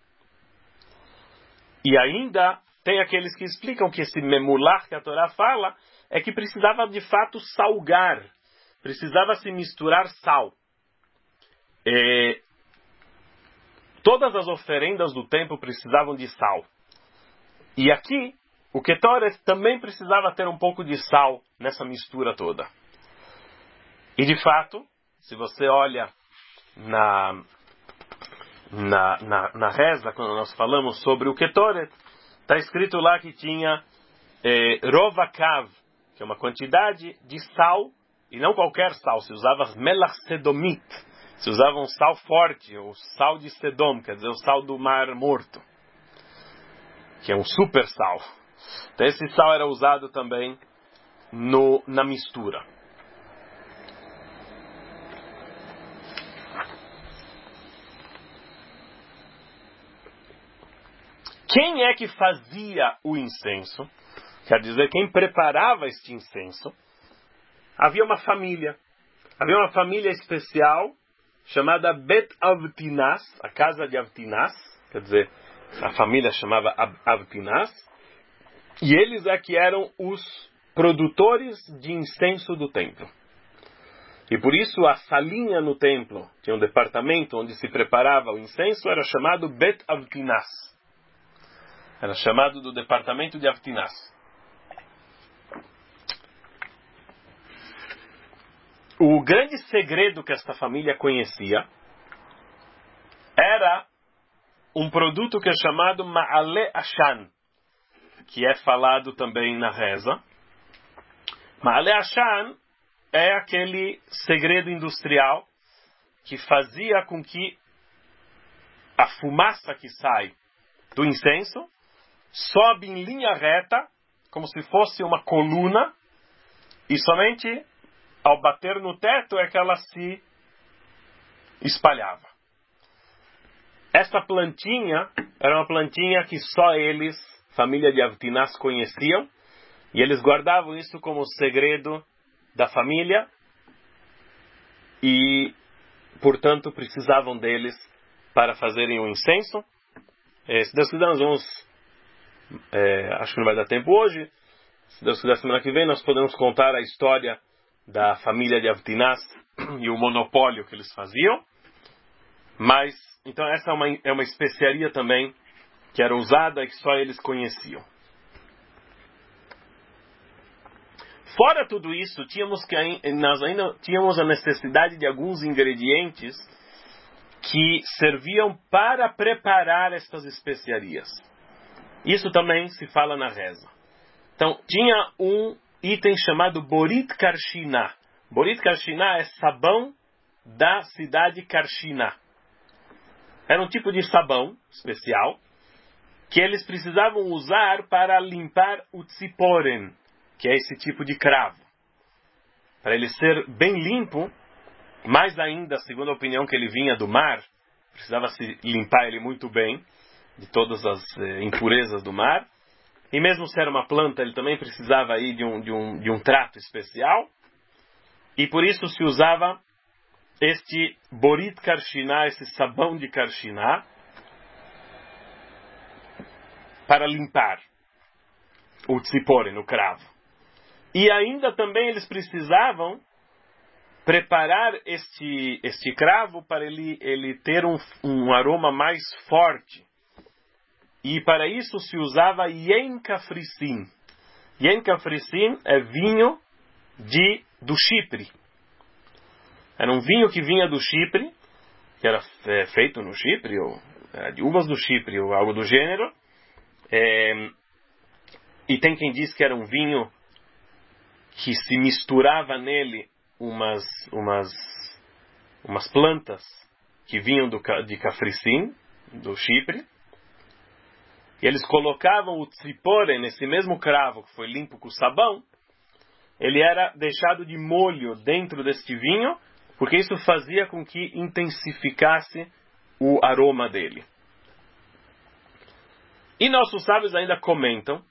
E ainda tem aqueles que explicam que esse memular que a Torá fala é que precisava de fato salgar, precisava se misturar sal. É, todas as oferendas do templo precisavam de sal. E aqui, o ketoret também precisava ter um pouco de sal nessa mistura toda. E de fato, se você olha na, na, na, na reza, quando nós falamos sobre o ketoret, está escrito lá que tinha eh, rovakav, que é uma quantidade de sal, e não qualquer sal, se usava melach sedomit, se usava um sal forte, o sal de Sedom, quer dizer, o sal do Mar Morto, que é um super sal. Então esse sal era usado também no, na mistura. Quem é que fazia o incenso? Quer dizer, quem preparava este incenso? Havia uma família. Havia uma família especial chamada Bet Avtinas, a casa de Avtinas. Quer dizer, a família chamava Avtinas. E eles é que eram os produtores de incenso do templo. E por isso a salinha no templo, tinha um departamento onde se preparava o incenso, era chamado Bet Avtinas. Era chamado do departamento de Avtinas. O grande segredo que esta família conhecia era um produto que é chamado Ma'ale Ashan, que é falado também na reza. Ma'ale Ashan é aquele segredo industrial que fazia com que a fumaça que sai do incenso sobe em linha reta como se fosse uma coluna, e somente ao bater no teto é que ela se espalhava. Essa plantinha era uma plantinha que só eles, família de Avtinaz, conheciam, e eles guardavam isso como segredo da família, e, portanto, precisavam deles para fazerem o incenso. É, se Deus quiser, nós vamos... É, acho que não vai dar tempo hoje. Se Deus quiser, semana que vem, nós podemos contar a história da família de Avtinaz e o monopólio que eles faziam. Mas, então, essa é uma, é uma especiaria também que era usada e que só eles conheciam. Fora tudo isso, tínhamos que, nós ainda tínhamos a necessidade de alguns ingredientes que serviam para preparar estas especiarias. Isso também se fala na reza. Então, tinha um item chamado Borit Karshina. Borit Karshina é sabão da cidade Karshina. Era um tipo de sabão especial que eles precisavam usar para limpar o tziporen, que é esse tipo de cravo. Para ele ser bem limpo, mais ainda, segundo a opinião que ele vinha do mar, precisava se limpar ele muito bem de todas as eh, impurezas do mar. E mesmo se era uma planta, ele também precisava aí de um, de um, de um trato especial. E por isso se usava este Borit Karshina, esse sabão de Karshina, para limpar o tziporen, o cravo. E ainda também eles precisavam preparar este, este cravo para ele, ele ter um, um aroma mais forte. E para isso se usava Yen Kafrissin. Yen Kafrissin é vinho de, do Chipre. Era um vinho que vinha do Chipre, que era é, feito no Chipre, ou era de uvas do Chipre, ou algo do gênero. É, e tem quem diz que era um vinho que se misturava nele umas, umas, umas plantas que vinham do, de Kafrissin, do Chipre. E eles colocavam o tziporen, nesse mesmo cravo que foi limpo com sabão, ele era deixado de molho dentro deste vinho, porque isso fazia com que intensificasse o aroma dele. E nossos sábios ainda comentam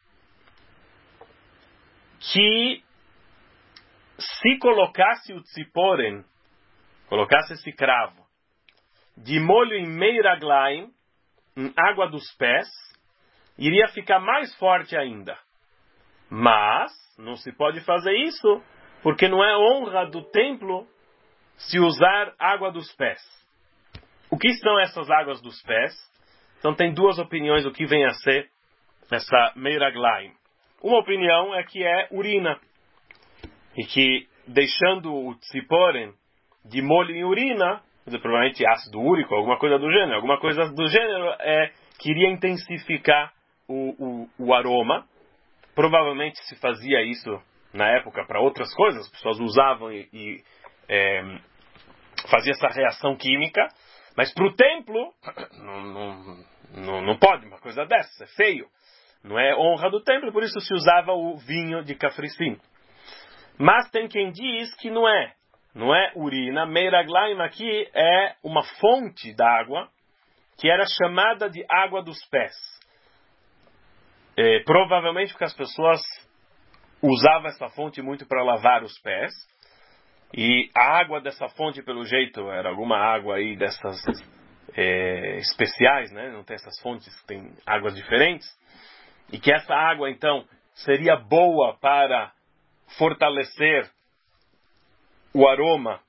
que se colocasse o tziporen, colocasse esse cravo, de molho em meiraglaim, em água dos pés, iria ficar mais forte ainda. Mas não se pode fazer isso, porque não é honra do templo se usar água dos pés. O que são essas águas dos pés? Então tem duas opiniões o que vem a ser essa meiraglaim. Uma opinião é que é urina. E que deixando o tziporen de molho em urina, provavelmente ácido úrico, alguma coisa do gênero, alguma coisa do gênero é que iria intensificar o, o, o aroma. Provavelmente se fazia isso na época para outras coisas, as pessoas usavam e, e é, fazia essa reação química, mas para o templo não, não, não, não pode uma coisa dessa, é feio. Não é honra do templo, por isso se usava o vinho de Kafrissin. Mas tem quem diz que não é. Não é urina. Meiraglaim aqui é uma fonte d'água que era chamada de água dos pés. É, provavelmente porque as pessoas usavam essa fonte muito para lavar os pés. E a água dessa fonte, pelo jeito, era alguma água aí dessas é, especiais, né? Não tem essas fontes, tem águas diferentes. E que essa água, então, seria boa para fortalecer o aroma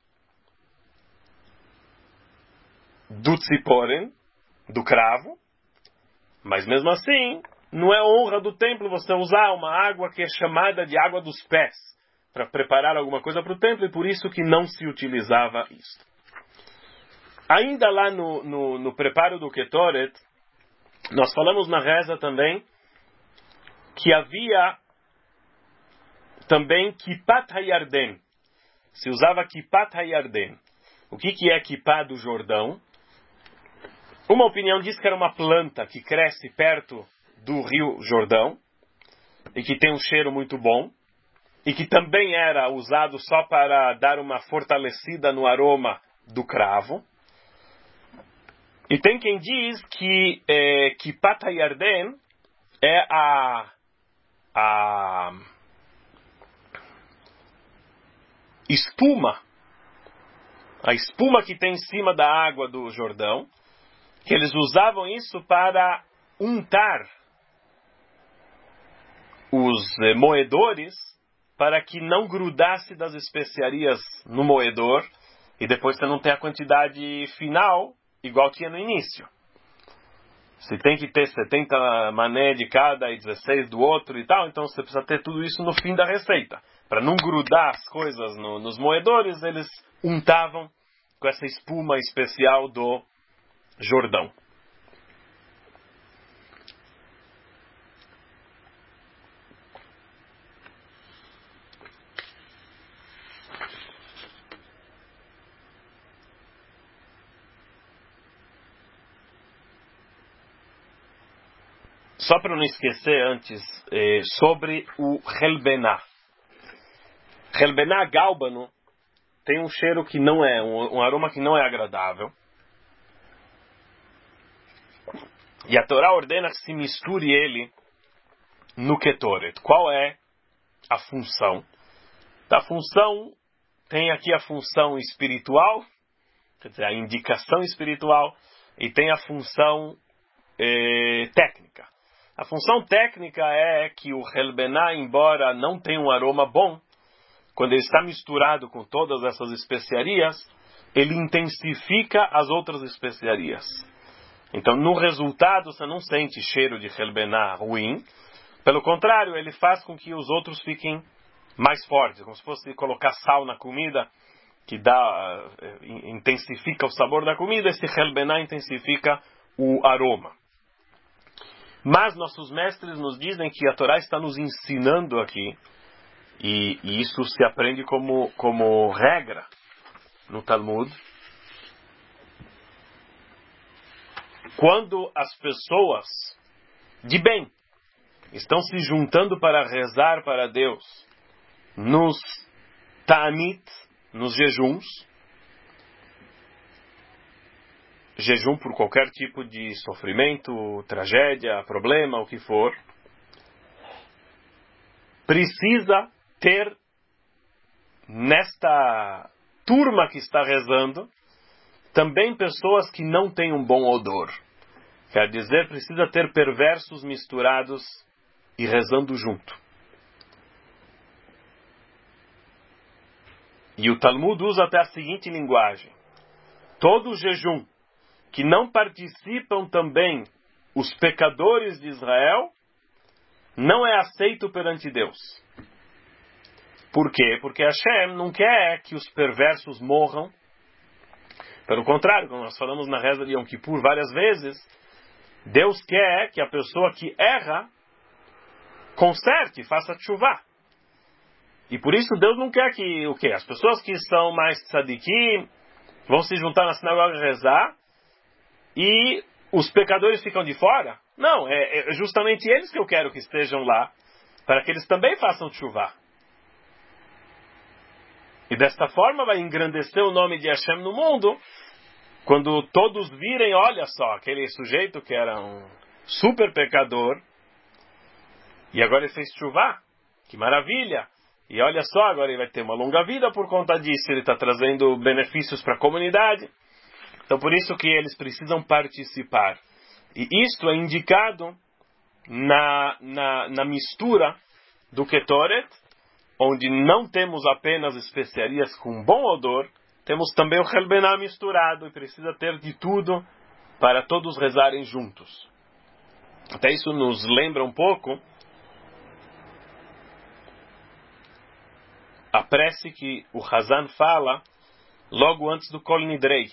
do tziporen, do cravo, mas mesmo assim, não é honra do templo você usar uma água que é chamada de água dos pés para preparar alguma coisa para o templo, e por isso que não se utilizava isso. Ainda lá no, no, no preparo do Ketoret, nós falamos na reza também que havia também Kipat HaYarden. Se usava Kipat HaYarden. O que, que é Kippah do Jordão? Uma opinião diz que era uma planta que cresce perto do rio Jordão. e que tem um cheiro muito bom, e que também era usado só para dar uma fortalecida no aroma do cravo. E tem quem diz que é, Kipat HaYarden é a, a espuma, a espuma que tem em cima da água do Jordão, que eles usavam isso para untar os eh, moedores, para que não grudasse das especiarias no moedor, e depois você não tem a quantidade final, igual tinha no início. Se tem que ter setenta mané de cada e dezesseis do outro e tal, então você precisa ter tudo isso no fim da receita. Para não grudar as coisas no, nos moedores, eles untavam com essa espuma especial do Jordão. Só para não esquecer antes, eh, sobre o Helbená. Helbená gálbano tem um cheiro que não é, um, um aroma que não é agradável. E a Torá ordena que se misture ele no Ketoret. Qual é a função? A função, tem aqui a função espiritual, quer dizer, a indicação espiritual, e tem a função eh, técnica. A função técnica é que o Helbená, embora não tenha um aroma bom, quando ele está misturado com todas essas especiarias, ele intensifica as outras especiarias. Então, no resultado, você não sente cheiro de Helbená ruim. Pelo contrário, ele faz com que os outros fiquem mais fortes, como se fosse colocar sal na comida, que dá, intensifica o sabor da comida. Esse Helbená intensifica o aroma. Mas nossos mestres nos dizem que a Torá está nos ensinando aqui, e, e isso se aprende como, como regra no Talmud. Quando as pessoas de bem estão se juntando para rezar para Deus nos ta'anit, nos jejuns, jejum por qualquer tipo de sofrimento, tragédia, problema, o que for, precisa ter nesta turma que está rezando também pessoas que não têm um bom odor. Quer dizer, precisa ter perversos misturados e rezando junto. E o Talmud usa até a seguinte linguagem: todo jejum que não participam também os pecadores de Israel, não é aceito perante Deus. Por quê? Porque Hashem não quer que os perversos morram. Pelo contrário, como nós falamos na reza de Yom Kippur várias vezes, Deus quer que a pessoa que erra conserte, faça tchuvá. E por isso Deus não quer que o quê? As pessoas que são mais tzadikim vão se juntar na sinagoga e rezar, e os pecadores ficam de fora? Não, é, é justamente eles que eu quero que estejam lá, para que eles também façam tchuvá. E desta forma vai engrandecer o nome de Hashem no mundo, quando todos virem, olha só, aquele sujeito que era um super pecador, e agora ele fez tchuvá, que maravilha! E olha só, agora ele vai ter uma longa vida por conta disso, ele está trazendo benefícios para a comunidade. Então, por isso que eles precisam participar. E isto é indicado na, na, na mistura do Ketoret, onde não temos apenas especiarias com bom odor, temos também o Helbená misturado, e precisa ter de tudo para todos rezarem juntos. Até isso nos lembra um pouco a prece que o Hazan fala logo antes do Kol Nidrei.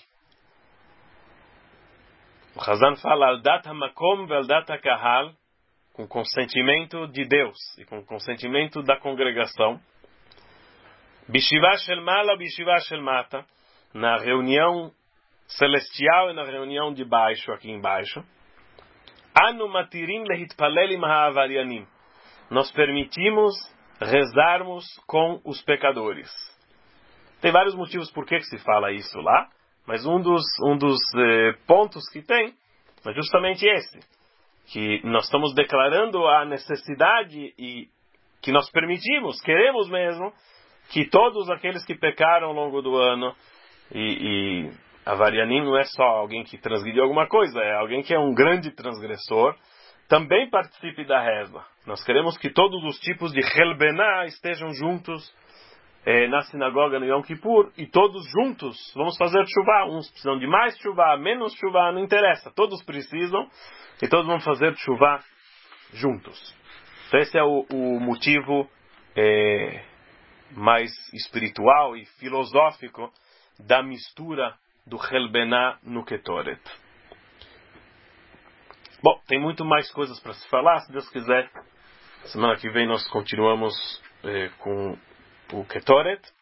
O Hazan fala Aldat HaMakom ve'Aldat HaKahal, com consentimento de Deus e com consentimento da congregação. Bishivá Shel Mala, Bishivá Shel Mata, na reunião celestial e na reunião de baixo, aqui embaixo. Anu matirim lehitpalelim ha'avarianim. nós permitimos rezarmos com os pecadores. Tem vários motivos por que se fala isso lá, mas um dos, um dos eh, pontos que tem é justamente esse, que nós estamos declarando a necessidade e que nós permitimos, queremos mesmo, que todos aqueles que pecaram ao longo do ano, e, e Avarianim não é só alguém que transgrediu alguma coisa, é alguém que é um grande transgressor, também participe da reza. Nós queremos que todos os tipos de Helbená estejam juntos eh, na sinagoga no Yom Kippur, e todos juntos vamos fazer tshuva. Uns precisam de mais tshuva, menos tshuva, não interessa. Todos precisam e todos vão fazer tshuva juntos. Então esse é o, o motivo eh, mais espiritual e filosófico da mistura do Helbená no Ketoret. Bom, tem muito mais coisas para se falar. Se Deus quiser, semana que vem nós continuamos eh, com o Ketoret.